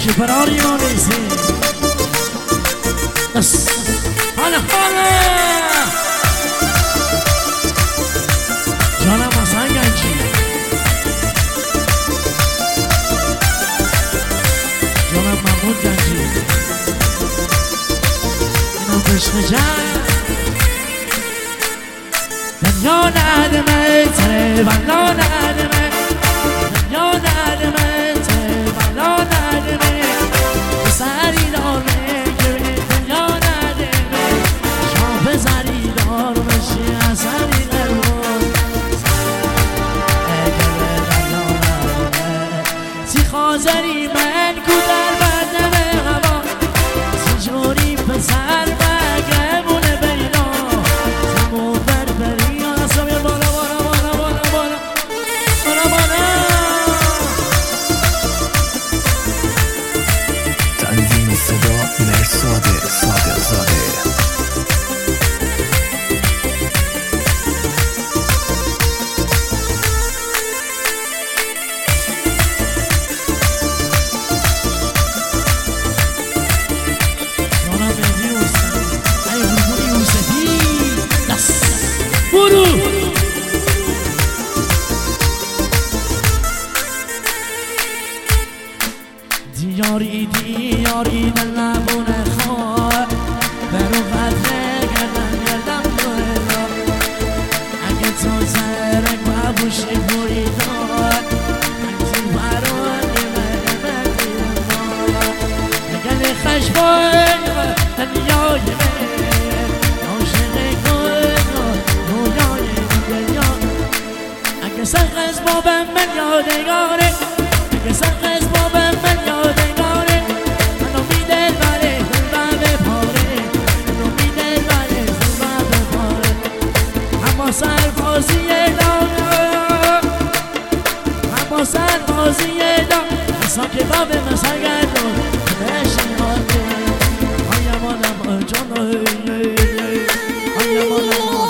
براری ما نیستی حالا جانم حسن گنجی جانم محمود گنجی اینم عشق جنگ دنیا ندمه تره بلا ندمه دنیا ندمه تره بلا ندمه سری داره گره دنیا ندمه شاپ زری دار بشی اصری قربون اگره دنیا ندمه سی خازری من کودر بدنمه هوا سی جوری پسر بگمونه بینا زمو بربری آنسا بیا بالا بالا بالا بالا بالا بالا بالا تنظیم صدا مرساده صادق زاده دیاری دیاری دل نبونه خواه برو قدره گردم دولا اگه تو زرک ببوشی بوری دار انتی برو نمه اگه خشبای دنیای من عاشق کن رویای دنیا اگه سرخز بابم من یادگاره اگه سرخز بابم من یادگاره منو میدل بره دلبم بپاره منو میدل بره دلبم بپاره اما سربازی دار اما سربازی دار اصلا که باب مسا گردون بشیمانده آیا مانم جانو آیا مانم